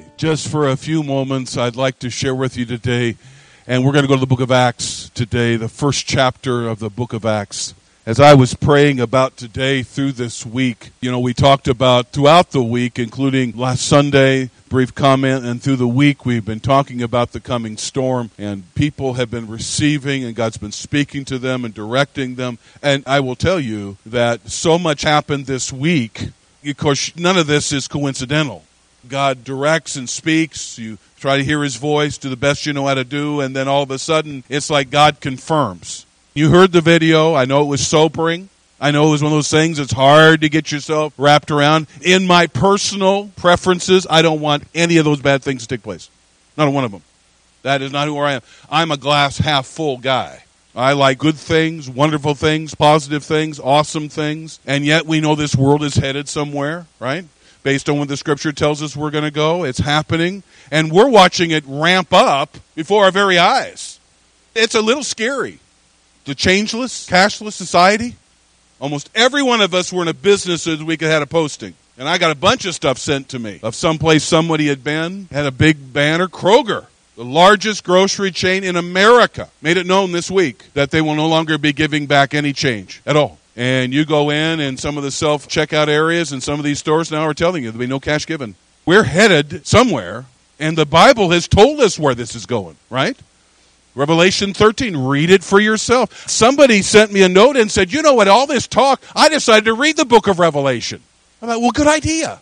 Just for a few moments, I'd like to share with you today, and we're going to go to the book of Acts today, the first chapter of the book of Acts. As I was praying about today through this week, we talked about throughout the week, including last Sunday, brief comment, and through the week we've been talking about the coming storm, and people have been receiving, and God's been speaking to them and directing them. And I will tell you that so much happened this week, because none of this is coincidental. God directs and speaks. You try to hear his voice, do the best you know how to do, and then all of a sudden, it's like God confirms. You heard the video. I know it was sobering. I know it was one of those things that's hard to get yourself wrapped around. In my personal preferences, I don't want any of those bad things to take place. Not one of them. That is not who I am. I'm a glass half full guy. I like good things, wonderful things, positive things, awesome things, and yet we know this world is headed somewhere, right? Based on what the scripture tells us we're going to go. It's happening, and we're watching it ramp up before our very eyes. It's a little scary. The changeless, cashless society. Almost every one of us were in a business this week that had a posting. And I got a bunch of stuff sent to me of someplace somebody had been, had a big banner. Kroger, the largest grocery chain in America, made it known this week that they will no longer be giving back any change at all. And you go in, and some of the self-checkout areas and some of these stores now are telling you there'll be no cash given. We're headed somewhere, and the Bible has told us where this is going, right? Revelation 13, read it for yourself. Somebody sent me a note and said, what, all this talk, I decided to read the book of Revelation. I'm like, well, good idea.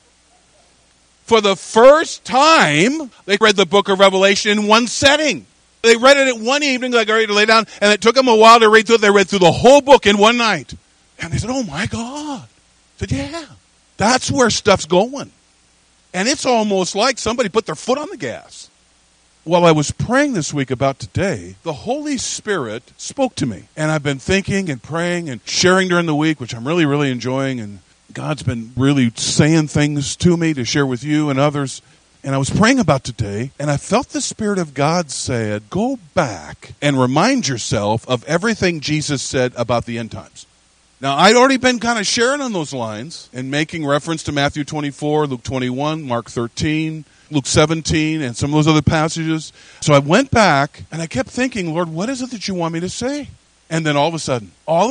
For the first time, they read the book of Revelation in one setting. They read it at one evening, like ready to lay down, and it took them a while to read through it. They read through the whole book in one night. And they said, oh my God. I said, yeah, that's where stuff's going. And it's almost like somebody put their foot on the gas. While I was praying this week about today, the Holy Spirit spoke to me. And I've been thinking and praying and sharing during the week, which I'm really, really enjoying. And God's been really saying things to me to share with you and others. And I was praying about today, and I felt the Spirit of God said, go back and remind yourself of everything Jesus said about the end times. Now, I'd already been kind of sharing on those lines and making reference to Matthew 24, Luke 21, Mark 13, Luke 17, and some of those other passages. So I went back, and I kept thinking, Lord, what is it that you want me to say? And then all of a sudden,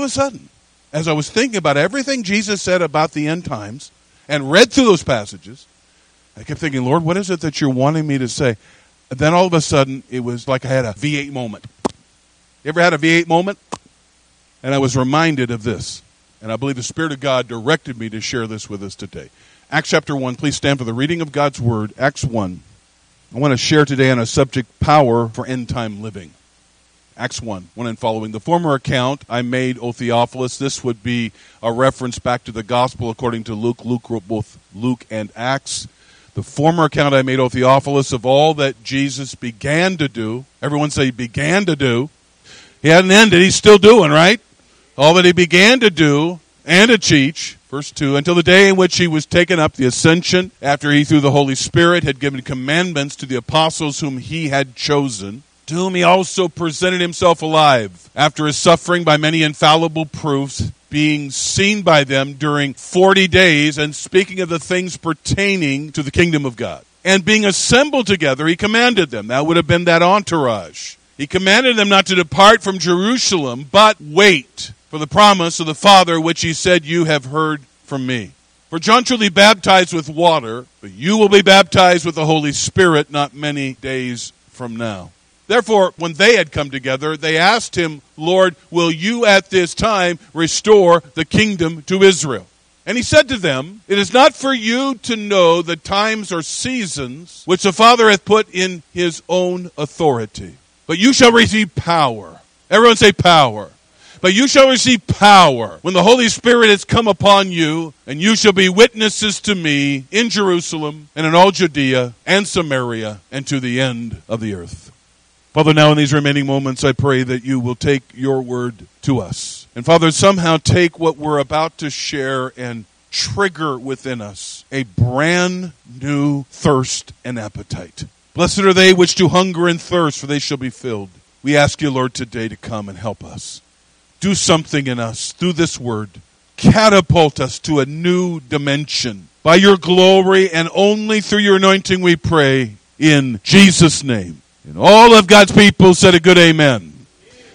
as I was thinking about everything Jesus said about the end times and read through those passages, I kept thinking, Lord, what is it that you're wanting me to say? And then all of a sudden, it was like I had a V8 moment. You ever had a V8 moment? And I was reminded of this. And I believe the Spirit of God directed me to share this with us today. Acts chapter 1, please stand for the reading of God's Word. Acts 1. I want to share today on a subject, power for end-time living. Acts 1 and following. The former account I made, O Theophilus. This would be a reference back to the Gospel according to Luke. Luke wrote both Luke and Acts. The former account I made, O Theophilus, of all that Jesus began to do. Everyone say began to do. He hadn't ended. He's still doing, right? All that he began to do and to teach, verse 2, until the day in which he was taken up, the ascension, after he through the Holy Spirit had given commandments to the apostles whom he had chosen, to whom he also presented himself alive, after his suffering by many infallible proofs, being seen by them during 40 days, and speaking of the things pertaining to the kingdom of God. And being assembled together, he commanded them. That would have been that entourage. He commanded them not to depart from Jerusalem, but wait for the promise of the Father, which he said, you have heard from me. For John truly baptized with water, but you will be baptized with the Holy Spirit not many days from now. Therefore, when they had come together, they asked him, Lord, will you at this time restore the kingdom to Israel? And he said to them, it is not for you to know the times or seasons which the Father hath put in his own authority, but you shall receive power. Everyone say power. But you shall receive power when the Holy Spirit has come upon you, and you shall be witnesses to me in Jerusalem and in all Judea and Samaria and to the end of the earth. Father, now in these remaining moments, I pray that you will take your word to us. And Father, somehow take what we're about to share and trigger within us a brand new thirst and appetite. Blessed are they which do hunger and thirst, for they shall be filled. We ask you, Lord, today to come and help us. Do something in us through this word. Catapult us to a new dimension by your glory, and only through your anointing we pray, in Jesus' name. And all of God's people said a good amen.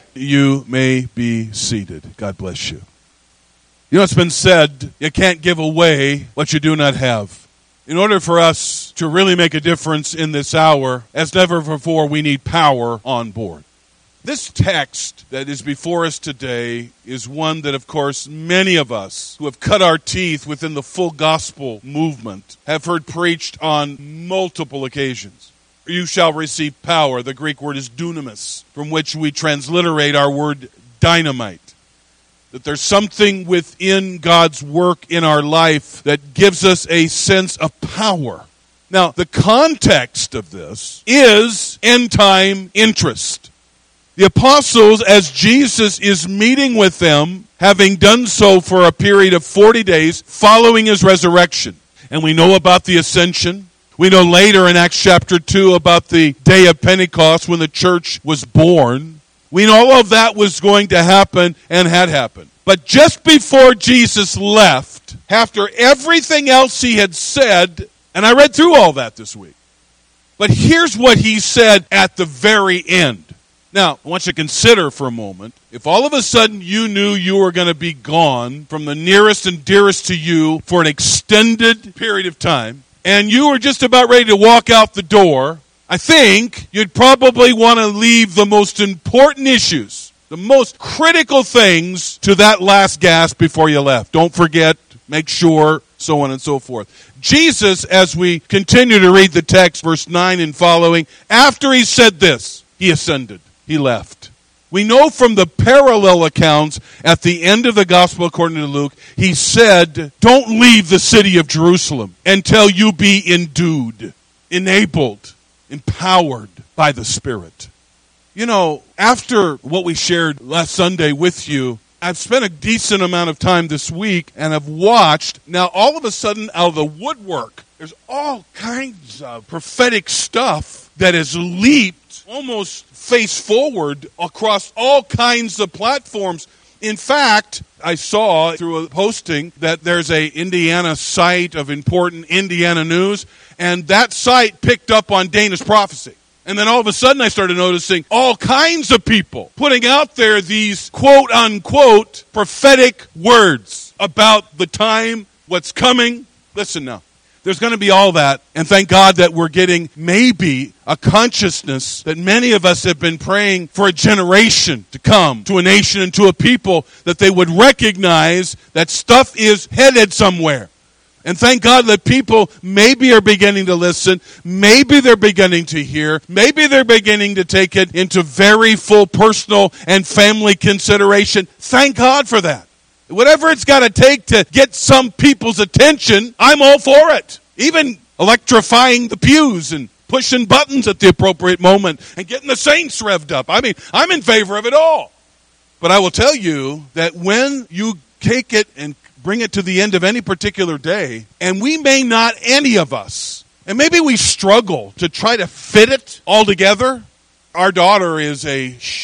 You may be seated. God bless you. You know, it's been said, you can't give away what you do not have. In order for us to really make a difference in this hour, as never before, we need power on board. This text that is before us today is one that, of course, many of us who have cut our teeth within the full gospel movement have heard preached on multiple occasions. You shall receive power. The Greek word is dunamis, from which we transliterate our word dynamite. That there's something within God's work in our life that gives us a sense of power. Now, the context of this is end-time interest. The apostles, as Jesus is meeting with them, having done so for a period of 40 days following his resurrection. And we know about the ascension. We know later in Acts chapter 2 about the day of Pentecost when the church was born. We know all of that was going to happen and had happened. But just before Jesus left, after everything else he had said, and I read through all that this week, but here's what he said at the very end. Now, I want you to consider for a moment, if all of a sudden you knew you were going to be gone from the nearest and dearest to you for an extended period of time, and you were just about ready to walk out the door, I think you'd probably want to leave the most important issues, the most critical things to that last gasp before you left. Don't forget, make sure, so on and so forth. Jesus, as we continue to read the text, verse 9 and following, after he said this, he ascended. He left. We know from the parallel accounts at the end of the gospel according to Luke, he said, don't leave the city of Jerusalem until you be endued, enabled, empowered by the Spirit. You know, after what we shared last Sunday with you, I've spent a decent amount of time this week and have watched. Now, all of a sudden, out of the woodwork, there's all kinds of prophetic stuff that has leaped almost face forward across all kinds of platforms. In fact, I saw through a posting that there's a Indiana site of important Indiana news, and that site picked up on Dana's prophecy. And then all of a sudden I started noticing all kinds of people putting out there these quote-unquote prophetic words about the time, what's coming. Listen now. There's going to be all that, and thank God that we're getting maybe a consciousness that many of us have been praying for a generation to come, to a nation and to a people, that they would recognize that stuff is headed somewhere. And thank God that people maybe are beginning to listen, maybe they're beginning to hear, maybe they're beginning to take it into very full personal and family consideration. Thank God for that. Whatever it's got to take to get some people's attention, I'm all for it. Even electrifying the pews and pushing buttons at the appropriate moment and getting the saints revved up. I mean, I'm in favor of it all. But I will tell you that when you take it and bring it to the end of any particular day, and we may not, any of us, and maybe we struggle to try to fit it all together. Our daughter is a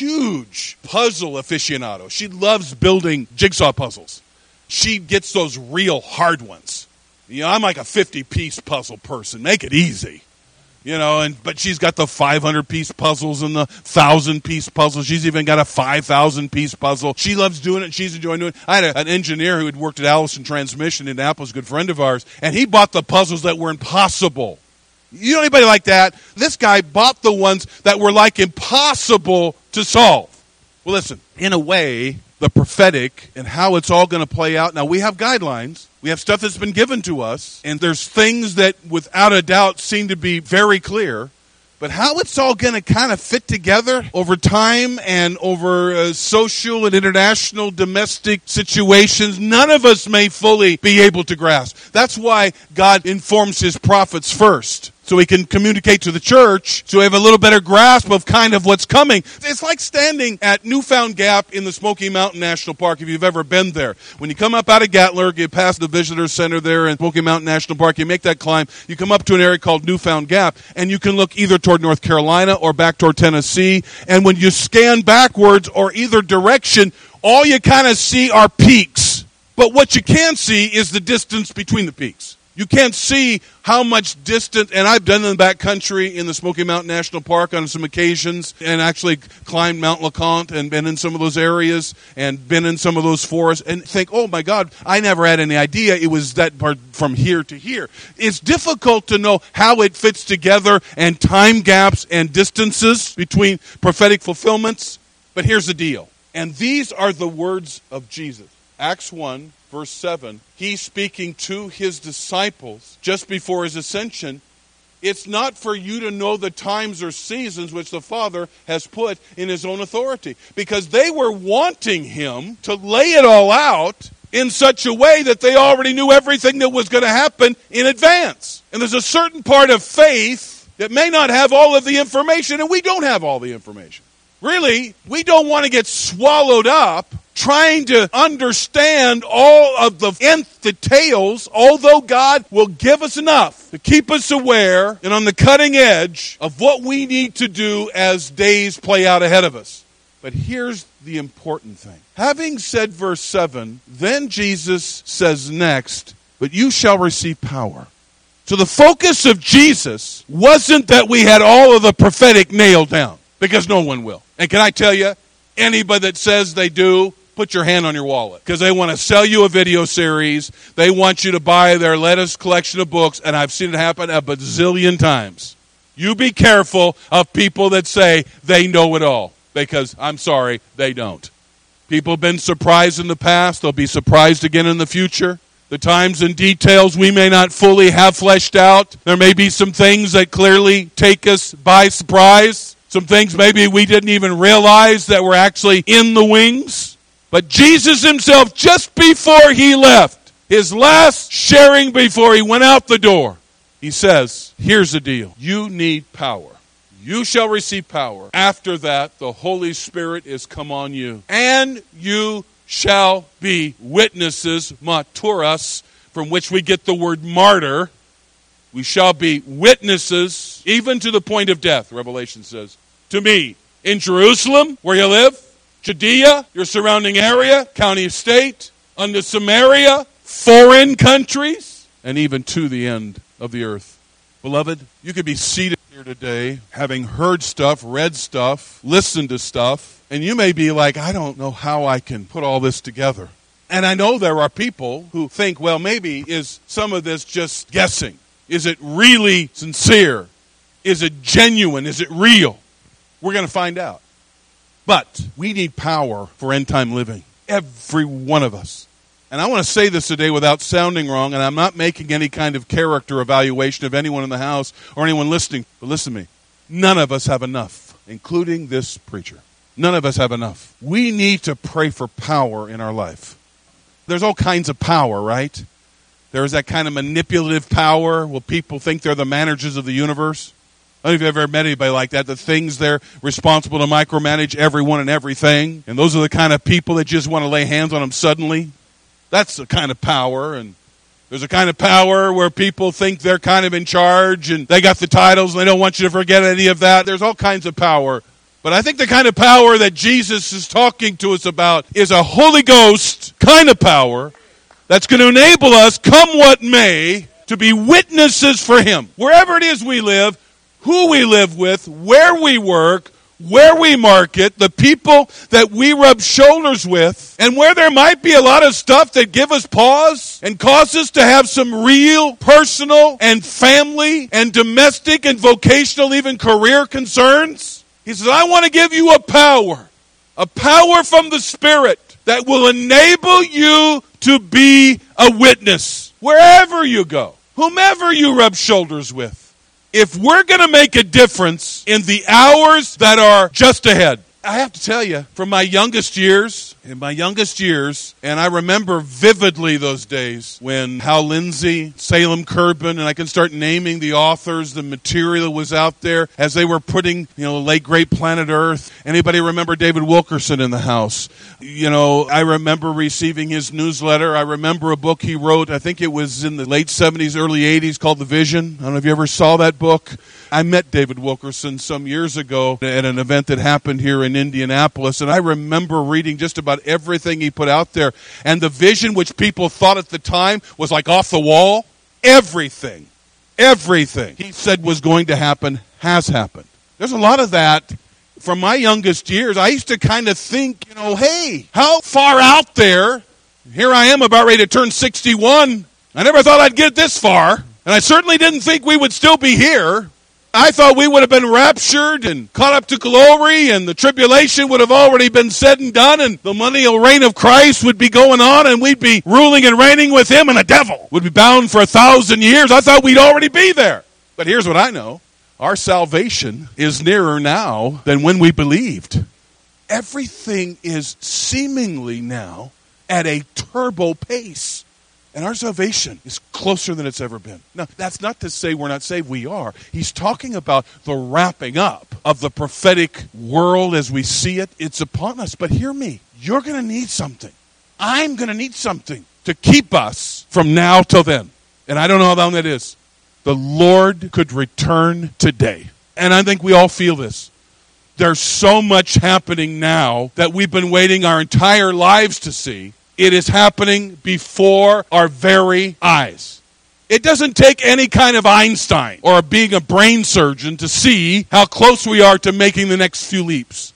huge puzzle aficionado. She loves building jigsaw puzzles. She gets those real hard ones. You know, I'm like a 50-piece puzzle person. Make it easy. You know, but she's got the 500-piece puzzles and the 1,000-piece puzzles. She's even got a 5,000-piece puzzle. She loves doing it. She's enjoying doing it. I had an engineer who had worked at Allison Transmission in Indianapolis, a good friend of ours, and he bought the puzzles that were impossible. You know anybody like that? This guy bought the ones that were like impossible to solve. Well, listen, in a way, the prophetic and how it's all going to play out. Now, we have guidelines. We have stuff that's been given to us. And there's things that, without a doubt, seem to be very clear. But how it's all going to kind of fit together over time and over social and international domestic situations, none of us may fully be able to grasp. That's why God informs his prophets first, so he can communicate to the church, so we have a little better grasp of kind of what's coming. It's like standing at Newfound Gap in the Smoky Mountain National Park, if you've ever been there. When you come up out of Gatlinburg, you pass the visitor center there in Smoky Mountain National Park, you make that climb, you come up to an area called Newfound Gap, and you can look either toward North Carolina or back toward Tennessee, and when you scan backwards or either direction, all you kind of see are peaks. But what you can see is the distance between the peaks. You can't see how much distant, and I've done in the backcountry in the Smoky Mountain National Park on some occasions, and actually climbed Mount LeConte and been in some of those areas and been in some of those forests and think, oh my God, I never had any idea it was that part from here to here. It's difficult to know how it fits together and time gaps and distances between prophetic fulfillments. But here's the deal. And these are the words of Jesus. Acts 1, verse 7, he's speaking to his disciples just before his ascension. It's not for you to know the times or seasons which the Father has put in his own authority. Because they were wanting him to lay it all out in such a way that they already knew everything that was going to happen in advance. And there's a certain part of faith that may not have all of the information, and we don't have all the information. Really, we don't want to get swallowed up trying to understand all of the nth details, although God will give us enough to keep us aware and on the cutting edge of what we need to do as days play out ahead of us. But here's the important thing. Having said verse 7, then Jesus says next, but you shall receive power. So the focus of Jesus wasn't that we had all of the prophetic nailed down, because no one will. And can I tell you, anybody that says they do, put your hand on your wallet. Because they want to sell you a video series. They want you to buy their latest collection of books. And I've seen it happen a bazillion times. You be careful of people that say they know it all. Because, I'm sorry, they don't. People have been surprised in the past. They'll be surprised again in the future. The times and details we may not fully have fleshed out. There may be some things that clearly take us by surprise. Some things maybe we didn't even realize that were actually in the wings. But Jesus himself, just before he left, his last sharing before he went out the door, he says, here's the deal. You need power. You shall receive power. After that, the Holy Spirit is come on you. And you shall be witnesses, martyros, from which we get the word martyr. We shall be witnesses, even to the point of death, Revelation says, to me, in Jerusalem, where you live, Judea, your surrounding area, county, state, unto Samaria, foreign countries, and even to the end of the earth. Beloved, you could be seated here today, having heard stuff, read stuff, listened to stuff, and you may be like, I don't know how I can put all this together. And I know there are people who think, well, maybe is some of this just guessing? Is it really sincere? Is it genuine? Is it real? We're going to find out. But we need power for end-time living. Every one of us. And I want to say this today without sounding wrong, and I'm not making any kind of character evaluation of anyone in the house or anyone listening. But listen to me. None of us have enough, including this preacher. None of us have enough. We need to pray for power in our life. There's all kinds of power, right? There's that kind of manipulative power where people think they're the managers of the universe. I don't know if you've ever met anybody like that. The things they're responsible to micromanage everyone and everything. And those are the kind of people that just want to lay hands on them suddenly. That's the kind of power. And there's a kind of power where people think they're kind of in charge and they got the titles and they don't want you to forget any of that. There's all kinds of power. But I think the kind of power that Jesus is talking to us about is a Holy Ghost kind of power that's going to enable us, come what may, to be witnesses for Him. Wherever it is we live, who we live with, where we work, where we market, the people that we rub shoulders with, and where there might be a lot of stuff that give us pause and cause us to have some real personal and family and domestic and vocational, even career concerns. He says, I want to give you a power from the Spirit that will enable you to be a witness wherever you go, whomever you rub shoulders with. If we're going to make a difference in the hours that are just ahead, I have to tell you, from my youngest years, and I remember vividly those days when Hal Lindsey, Salem Kerbin, and I can start naming the authors, the material that was out there as they were putting, the late great Planet Earth. Anybody remember David Wilkerson in the house? I remember receiving his newsletter. I remember a book he wrote, I think it was in the late 70s, early 80s, called The Vision. I don't know if you ever saw that book. I met David Wilkerson some years ago at an event that happened here in Indianapolis, and I remember reading just about everything he put out there. And the vision, which people thought at the time was like off the wall, everything he said was going to happen has happened. There's a lot of that. From my youngest years, I used to kind of think, hey, how far out there? Here I am about ready to turn 61. I never thought I'd get this far. And I certainly didn't think we would still be here. I thought we would have been raptured and caught up to glory, and the tribulation would have already been said and done, and the millennial reign of Christ would be going on, and we'd be ruling and reigning with him, and the devil would be bound for 1,000 years. I thought we'd already be there. But here's what I know. Our salvation is nearer now than when we believed. Everything is seemingly now at a turbo pace. And our salvation is closer than it's ever been. Now, that's not to say we're not saved. We are. He's talking about the wrapping up of the prophetic world as we see it. It's upon us. But hear me. You're going to need something. I'm going to need something to keep us from now till then. And I don't know how long that is. The Lord could return today. And I think we all feel this. There's so much happening now that we've been waiting our entire lives to see. It is happening before our very eyes. It doesn't take any kind of Einstein or being a brain surgeon to see how close we are to making the next few leaps.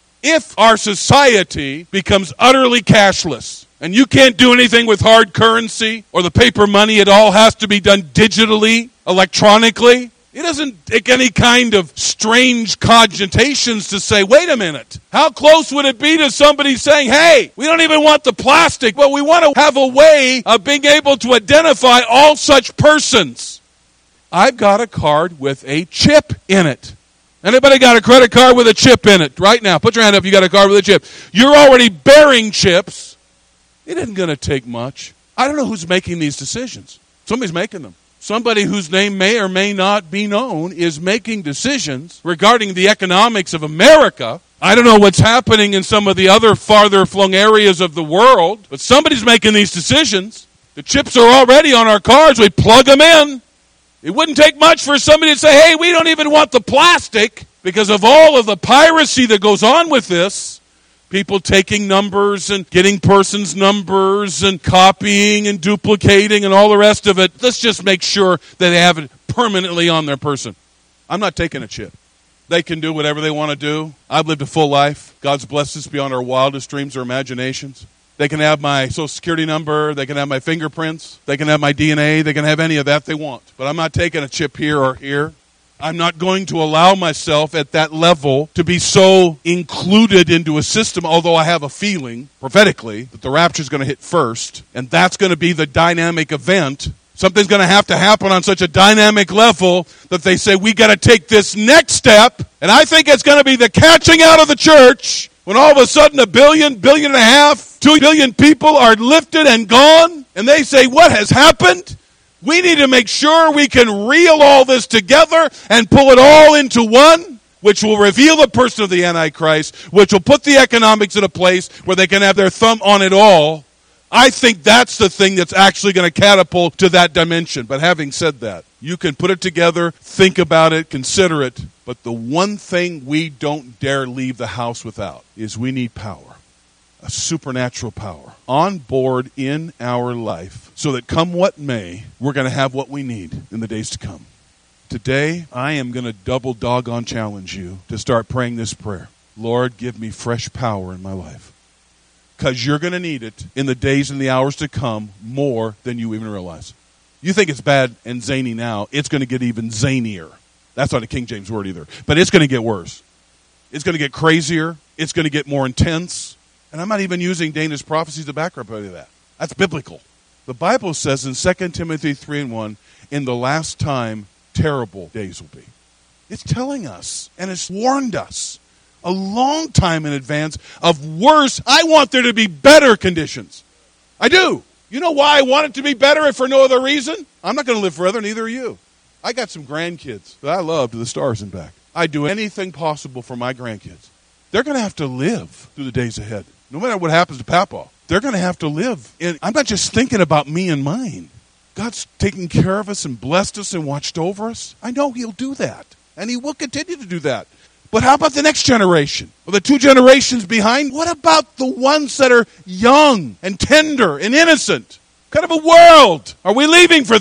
If our society becomes utterly cashless, and you can't do anything with hard currency or the paper money, it all has to be done digitally, electronically, it doesn't take any kind of strange cogitations to say, wait a minute, how close would it be to somebody saying, hey, we don't even want the plastic, but we want to have a way of being able to identify all such persons. I've got a card with a chip in it. Anybody got a credit card with a chip in it right now? Put your hand up if you got a card with a chip. You're already bearing chips. It isn't going to take much. I don't know who's making these decisions. Somebody's making them. Somebody whose name may or may not be known is making decisions regarding the economics of America. I don't know what's happening in some of the other farther flung areas of the world, but somebody's making these decisions. The chips are already on our cards. We plug them in. It wouldn't take much for somebody to say, hey, we don't even want the plastic because of all of the piracy that goes on with this. People taking numbers and getting persons' numbers and copying and duplicating and all the rest of it. Let's just make sure that they have it permanently on their person. I'm not taking a chip. They can do whatever they want to do. I've lived a full life. God's blessed us beyond our wildest dreams or imaginations. They can have my social security number. They can have my fingerprints. They can have my DNA. They can have any of that they want. But I'm not taking a chip here or here. I'm not going to allow myself at that level to be so included into a system, although I have a feeling, prophetically, that the rapture is going to hit first, and that's going to be the dynamic event. Something's going to happen on such a dynamic level that they say, we got to take this next step, and I think it's going to be the catching out of the church when all of a sudden 1 billion, 1.5 billion, 2 billion people are lifted and gone, and they say, what has happened? We need to make sure we can reel all this together and pull it all into one, which will reveal the person of the Antichrist, which will put the economics in a place where they can have their thumb on it all. I think that's the thing that's actually going to catapult to that dimension. But having said that, you can put it together, think about it, consider it. But the one thing we don't dare leave the house without is we need power. A supernatural power on board in our life so that come what may, we're going to have what we need in the days to come. Today, I am going to double doggone challenge you to start praying this prayer. Lord, give me fresh power in my life. Because you're going to need it in the days and the hours to come more than you even realize. You think it's bad and zany now. It's going to get even zanier. That's not a King James word either. But it's going to get worse. It's going to get crazier. It's going to get more intense. And I'm not even using Dana's prophecies to back up any of that. That's biblical. The Bible says in 2 Timothy 3:1, in the last time, terrible days will be. It's telling us, and it's warned us a long time in advance of worse. I want there to be better conditions. I do. You know why I want it to be better if for no other reason? I'm not going to live forever, neither are you. I got some grandkids that I love to the stars and back. I do anything possible for my grandkids. They're going to have to live through the days ahead. No matter what happens to Papa, they're going to have to live. And I'm not just thinking about me and mine. God's taken care of us and blessed us and watched over us. I know he'll do that. And he will continue to do that. But how about the next generation? Or the 2 generations behind? What about the ones that are young and tender and innocent? What kind of a world are we leaving for them?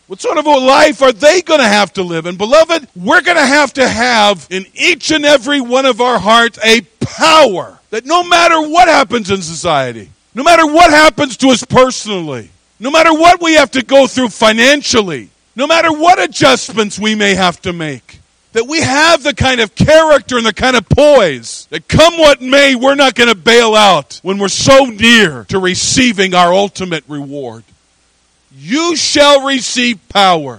What sort of a life are they going to have to live? And beloved, we're going to have in each and every one of our hearts a power that no matter what happens in society, no matter what happens to us personally, no matter what we have to go through financially, no matter what adjustments we may have to make, that we have the kind of character and the kind of poise that come what may, we're not going to bail out when we're so near to receiving our ultimate reward. You shall receive power.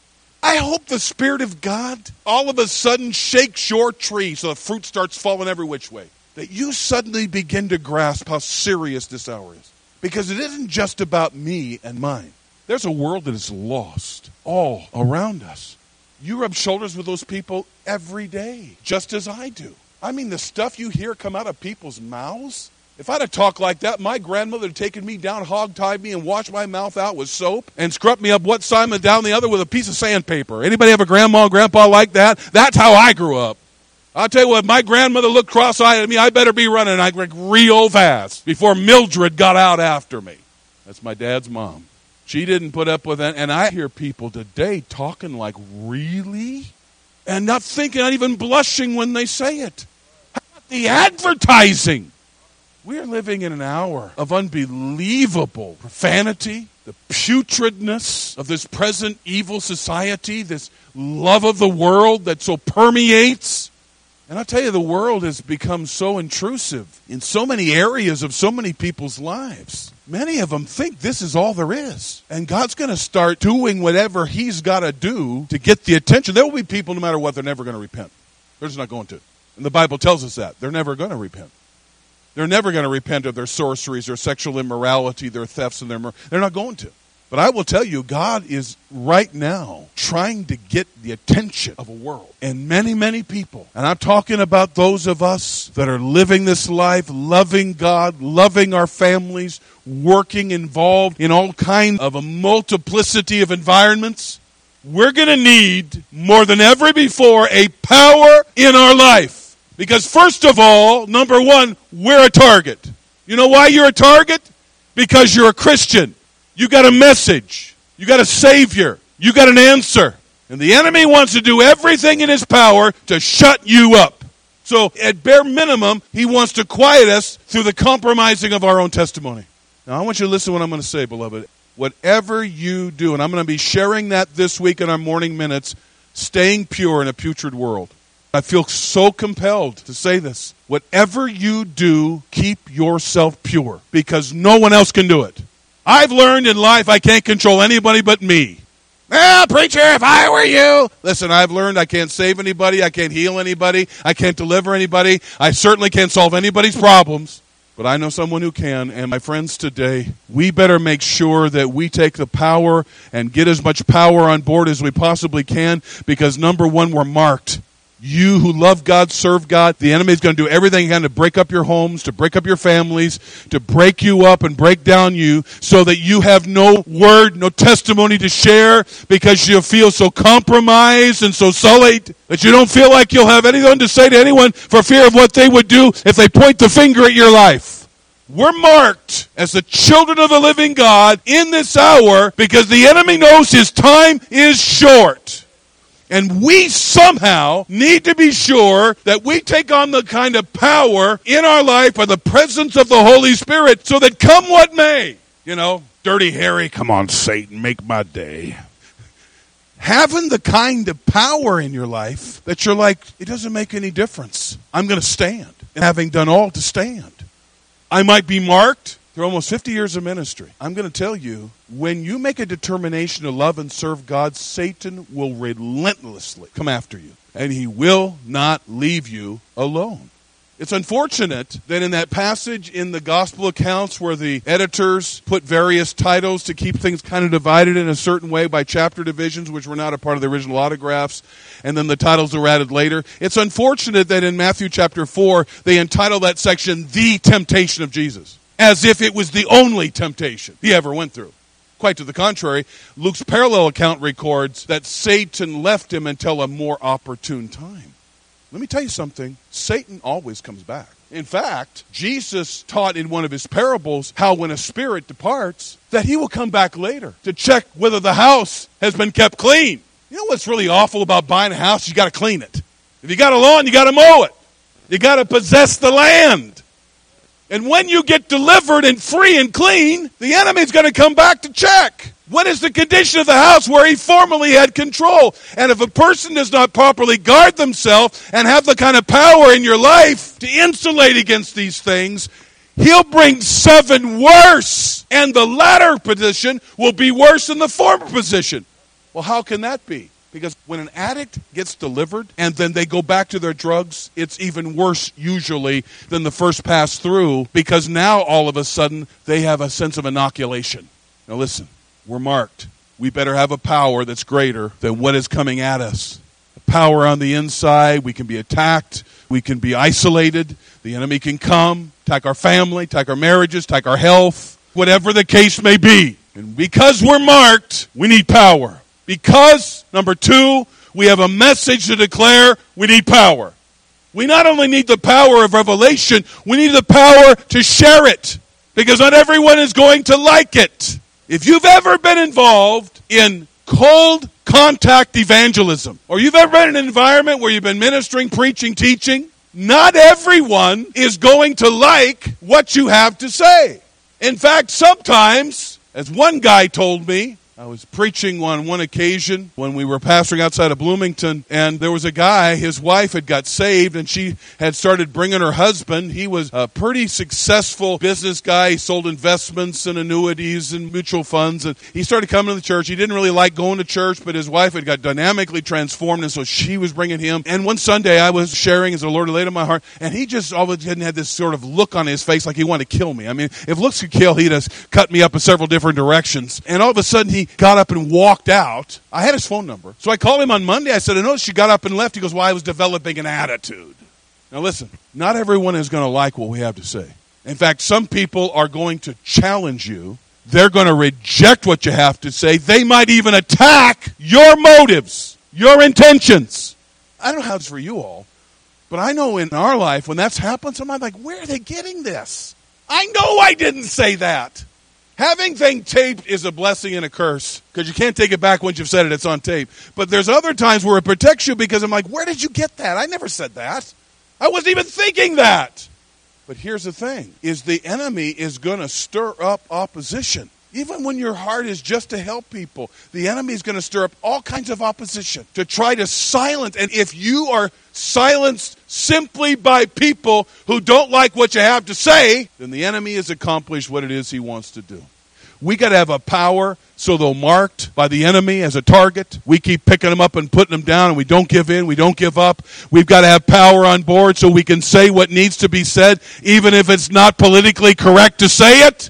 I hope the Spirit of God all of a sudden shakes your tree so the fruit starts falling every which way. That you suddenly begin to grasp how serious this hour is. Because it isn't just about me and mine. There's a world that is lost all around us. You rub shoulders with those people every day, just as I do. I mean, the stuff you hear come out of people's mouths. If I'd have talked like that, my grandmother had taken me down, hog-tied me, and washed my mouth out with soap and scrubbed me up one side and down the other with a piece of sandpaper. Anybody have a grandma and grandpa like that? That's how I grew up. I'll tell you what, if my grandmother looked cross-eyed at me, I better be running real fast before Mildred got out after me. That's my dad's mom. She didn't put up with that. And I hear people today talking like, really? And not thinking, not even blushing when they say it. How about the advertising? We are living in an hour of unbelievable profanity, the putridness of this present evil society, this love of the world that so permeates. And I'll tell you, the world has become so intrusive in so many areas of so many people's lives. Many of them think this is all there is. And God's going to start doing whatever He's got to do to get the attention. There will be people, no matter what, they're never going to repent. They're just not going to. And the Bible tells us that. They're never going to repent. They're never going to repent of their sorceries, their sexual immorality, their thefts, and they're not going to. But I will tell you, God is right now trying to get the attention of a world. And many, many people, and I'm talking about those of us that are living this life, loving God, loving our families, working, involved in all kinds of a multiplicity of environments. We're going to need, more than ever before, a power in our life. Because first of all, number one, we're a target. You know why you're a target? Because you're a Christian. You got a message. You got a Savior. You got an answer. And the enemy wants to do everything in his power to shut you up. So at bare minimum, he wants to quiet us through the compromising of our own testimony. Now I want you to listen to what I'm going to say, beloved. Whatever you do, and I'm going to be sharing that this week in our morning minutes, staying pure in a putrid world. I feel so compelled to say this. Whatever you do, keep yourself pure, because no one else can do it. I've learned in life I can't control anybody but me. Well, preacher, if I were you. Listen, I've learned I can't save anybody, I can't heal anybody, I can't deliver anybody, I certainly can't solve anybody's problems. But I know someone who can, and my friends today, we better make sure that we take the power and get as much power on board as we possibly can, because number one, we're marked. You who love God, serve God, the enemy is going to do everything he can to break up your homes, to break up your families, to break you up and break down you, so that you have no word, no testimony to share, because you feel so compromised and so sullied that you don't feel like you'll have anything to say to anyone for fear of what they would do if they point the finger at your life. We're marked as the children of the living God in this hour because the enemy knows his time is short. And we somehow need to be sure that we take on the kind of power in our life by the presence of the Holy Spirit so that come what may, Dirty Harry, come on, Satan, make my day. Having the kind of power in your life that you're like, it doesn't make any difference. I'm going to stand. And having done all to stand. I might be marked. Through almost 50 years of ministry, I'm going to tell you, when you make a determination to love and serve God, Satan will relentlessly come after you. And he will not leave you alone. It's unfortunate that in that passage in the gospel accounts where the editors put various titles to keep things kind of divided in a certain way by chapter divisions, which were not a part of the original autographs, and then the titles were added later. It's unfortunate that in Matthew chapter 4, they entitle that section, The Temptation of Jesus, as if it was the only temptation he ever went through. Quite to the contrary, Luke's parallel account records that Satan left him until a more opportune time. Let me tell you something. Satan always comes back. In fact, Jesus taught in one of his parables how when a spirit departs, that he will come back later to check whether the house has been kept clean. You know what's really awful about buying a house? You got to clean it. If you got a lawn, you got to mow it. You got to possess the land. And when you get delivered and free and clean, the enemy's going to come back to check. What is the condition of the house where he formerly had control? And if a person does not properly guard themselves and have the kind of power in your life to insulate against these things, he'll bring 7 worse. And the latter position will be worse than the former position. Well, how can that be? Because when an addict gets delivered and then they go back to their drugs, it's even worse usually than the first pass through, because now all of a sudden they have a sense of inoculation. Now listen, we're marked. We better have a power that's greater than what is coming at us. A power on the inside. We can be attacked. We can be isolated. The enemy can come, attack our family, attack our marriages, attack our health, whatever the case may be. And because we're marked, we need power. Because, number 2, we have a message to declare, we need power. We not only need the power of revelation, we need the power to share it. Because not everyone is going to like it. If you've ever been involved in cold contact evangelism, or you've ever been in an environment where you've been ministering, preaching, teaching, not everyone is going to like what you have to say. In fact, sometimes, as one guy told me, I was preaching on one occasion when we were pastoring outside of Bloomington, and there was a guy, his wife had got saved, and she had started bringing her husband. He was a pretty successful business guy. He sold investments and annuities and mutual funds, and he started coming to the church. He didn't really like going to church, but his wife had got dynamically transformed, and so she was bringing him. And one Sunday I was sharing as the Lord laid on my heart, and he just all of a sudden had this sort of look on his face like he wanted to kill me. I mean, if looks could kill, he'd have cut me up in several different directions. And all of a sudden he got up and walked out. I had his phone number. So I called him on Monday. I said, I noticed you got up and left. He goes, well, I was developing an attitude. Now listen, not everyone is going to like what we have to say. In fact, some people are going to challenge you. They're going to reject what you have to say. They might even attack your motives, your intentions. I don't know how it's for you all, but I know in our life when that's happened, somebody's like, where are they getting this? I know I didn't say that. Having things taped is a blessing and a curse, because you can't take it back once you've said it, it's on tape. But there's other times where it protects you, because I'm like, where did you get that? I never said that. I wasn't even thinking that. But here's the thing, is the enemy is going to stir up opposition. Even when your heart is just to help people, the enemy is going to stir up all kinds of opposition to try to silence. And if you are silenced simply by people who don't like what you have to say, then the enemy has accomplished what it is he wants to do. We got to have a power so they're marked by the enemy as a target. We keep picking them up and putting them down, and we don't give in, we don't give up. We've got to have power on board so we can say what needs to be said, even if it's not politically correct to say it.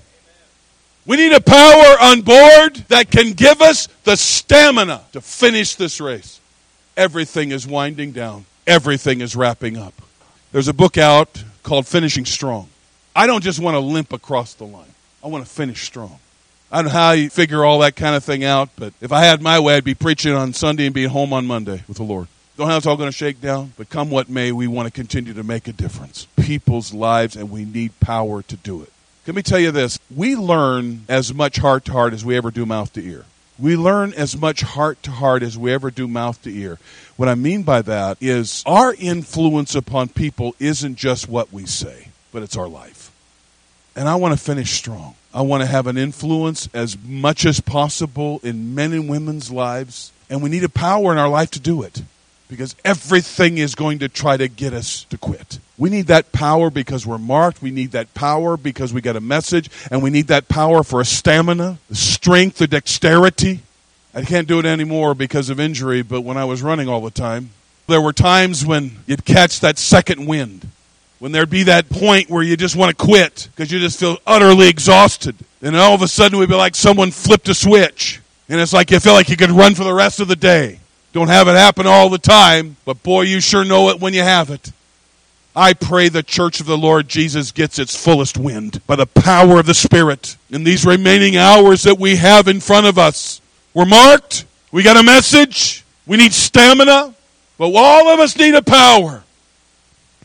We need a power on board that can give us the stamina to finish this race. Everything is winding down. Everything is wrapping up. There's a book out called Finishing Strong. I don't just want to limp across the line. I want to finish strong. I don't know how you figure all that kind of thing out, but if I had my way, I'd be preaching on Sunday and be home on Monday with the Lord. Don't know how it's all going to shake down, but come what may, we want to continue to make a difference. People's lives, and we need power to do it. Let me tell you this. We learn as much heart to heart as we ever do mouth to ear. We learn as much heart to heart as we ever do mouth to ear. What I mean by that is our influence upon people isn't just what we say, but it's our life. And I want to finish strong. I want to have an influence as much as possible in men and women's lives. And we need a power in our life to do it, because everything is going to try to get us to quit. We need that power because we're marked. We need that power because we got a message. And we need that power for a stamina, the strength, the dexterity. I can't do it anymore because of injury, but when I was running all the time, there were times when you'd catch that second wind, when there'd be that point where you just want to quit because you just feel utterly exhausted. And all of a sudden it would be like someone flipped a switch. And it's like you feel like you could run for the rest of the day. Don't have it happen all the time, but boy, you sure know it when you have it. I pray the church of the Lord Jesus gets its fullest wind by the power of the Spirit in these remaining hours that we have in front of us. We're marked. We got a message. We need stamina. But all of us need a power.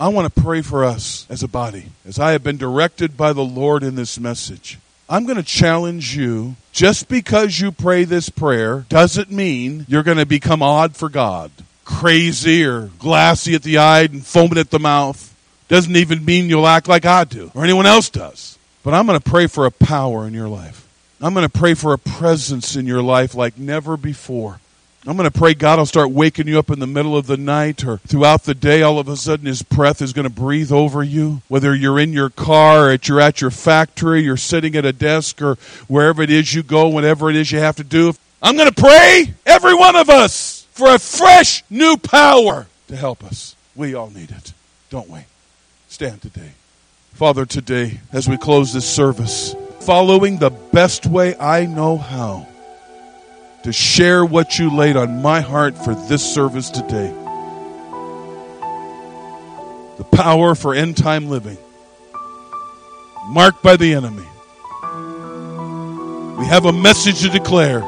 I want to pray for us as a body, as I have been directed by the Lord in this message. I'm going to challenge you. Just because you pray this prayer doesn't mean you're going to become odd for God, crazy or glassy at the eye and foaming at the mouth. Doesn't even mean you'll act like I do or anyone else does. But I'm going to pray for a power in your life. I'm going to pray for a presence in your life like never before. I'm going to pray God will start waking you up in the middle of the night or throughout the day. All of a sudden His breath is going to breathe over you. Whether you're in your car or you're at your factory, you're sitting at a desk or wherever it is you go, whatever it is you have to do. I'm going to pray, every one of us, for a fresh new power to help us. We all need it, don't we? Stand today. Father, today, as we close this service, following the best way I know how, to share what you laid on my heart for this service today. The power for end-time living, marked by the enemy. We have a message to declare.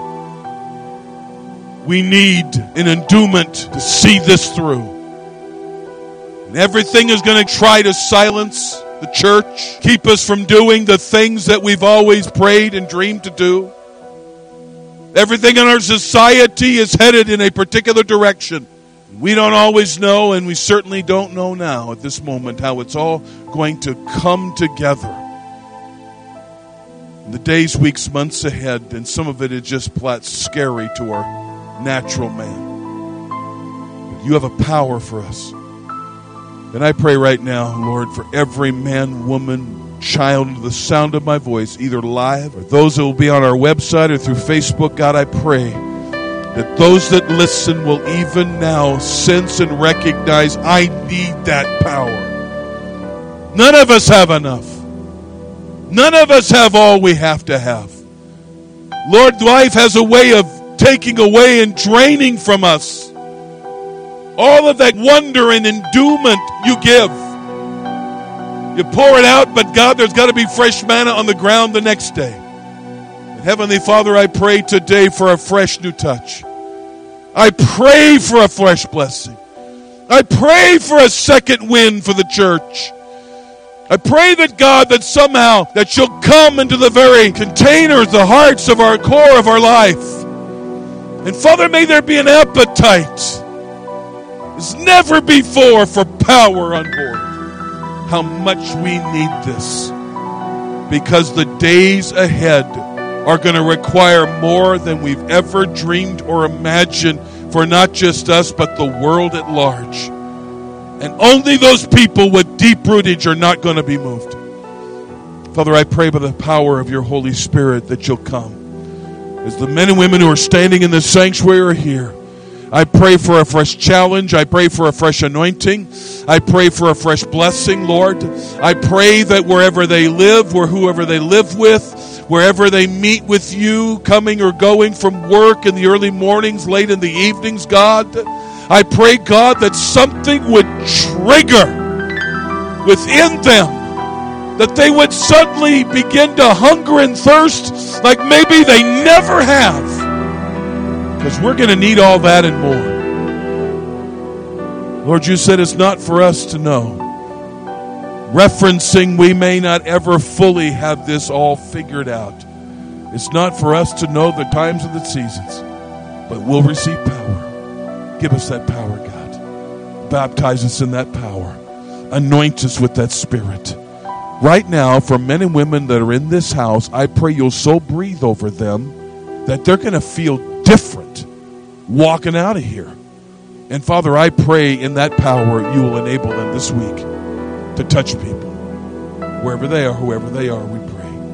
We need an endowment to see this through. And everything is going to try to silence the church, keep us from doing the things that we've always prayed and dreamed to do. Everything in our society is headed in a particular direction. We don't always know, and we certainly don't know now at this moment how it's all going to come together. In the days, weeks, months ahead, and some of it is just flat scary to our natural man. But you have a power for us. And I pray right now, Lord, for every man, woman, child under the sound of my voice, either live or those that will be on our website or through Facebook. God, I pray that those that listen will even now sense and recognize I need that power. None of us have enough. None of us have all we have to have. Lord, life has a way of taking away and draining from us all of that wonder and endowment you give. You pour it out, but God, there's got to be fresh manna on the ground the next day. And Heavenly Father, I pray today for a fresh new touch. I pray for a fresh blessing. I pray for a second wind for the church. I pray that God, that somehow that you'll come into the very containers, the hearts of our core of our life. And Father, may there be an appetite as never before for power on board. How much we need this, because the days ahead are going to require more than we've ever dreamed or imagined for not just us but the world at large. And only those people with deep rootage are not going to be moved. Father, I pray by the power of your Holy Spirit that you'll come. As the men and women who are standing in the sanctuary are here, I pray for a fresh challenge. I pray for a fresh anointing. I pray for a fresh blessing, Lord. I pray that wherever they live, or whoever they live with, wherever they meet with you, coming or going from work in the early mornings, late in the evenings, God, I pray, God, that something would trigger within them, that they would suddenly begin to hunger and thirst like maybe they never have. Because we're going to need all that and more. Lord, you said it's not for us to know. Referencing we may not ever fully have this all figured out. It's not for us to know the times and the seasons. But we'll receive power. Give us that power, God. Baptize us in that power. Anoint us with that Spirit. Right now, for men and women that are in this house, I pray you'll so breathe over them that they're going to feel different walking out of here. And Father, I pray in that power you will enable them this week to touch people wherever they are, whoever they are, we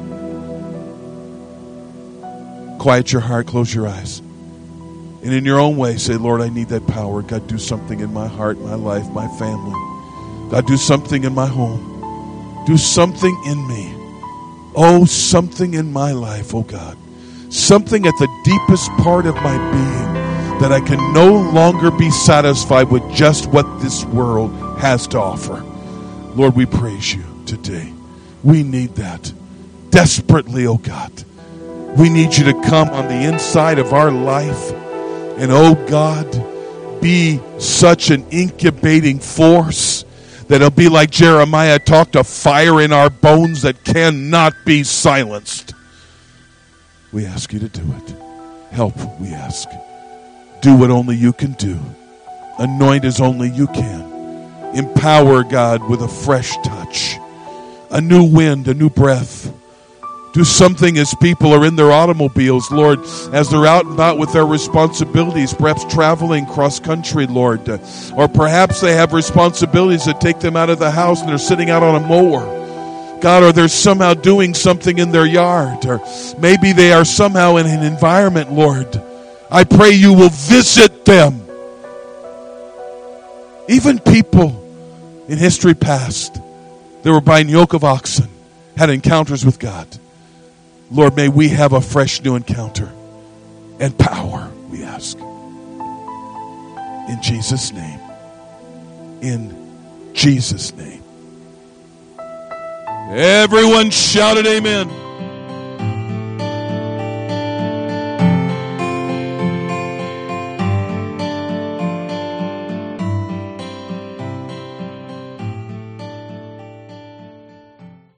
pray. Quiet your heart, close your eyes, and in your own way say, Lord, I need that power. God, do something in my heart, my life, my family. God, do something in my home. Do something in me. Oh, something in my life, oh God. Something at the deepest part of my being that I can no longer be satisfied with just what this world has to offer. Lord, we praise you today. We need that desperately, oh God. We need you to come on the inside of our life and, oh God, be such an incubating force that it'll be like Jeremiah talked, a fire in our bones that cannot be silenced. We ask you to do it. Help, we ask. Do what only you can do. Anoint as only you can. Empower, God, with a fresh touch, a new wind, a new breath. Do something as people are in their automobiles, Lord, as they're out and about with their responsibilities, perhaps traveling cross-country, Lord. Or perhaps they have responsibilities that take them out of the house and they're sitting out on a mower. God, or they're somehow doing something in their yard. Or maybe they are somehow in an environment, Lord. I pray you will visit them. Even people in history past that were by yoke of oxen had encounters with God. Lord, may we have a fresh new encounter and power, we ask. In Jesus' name. In Jesus' name. Everyone shouted amen.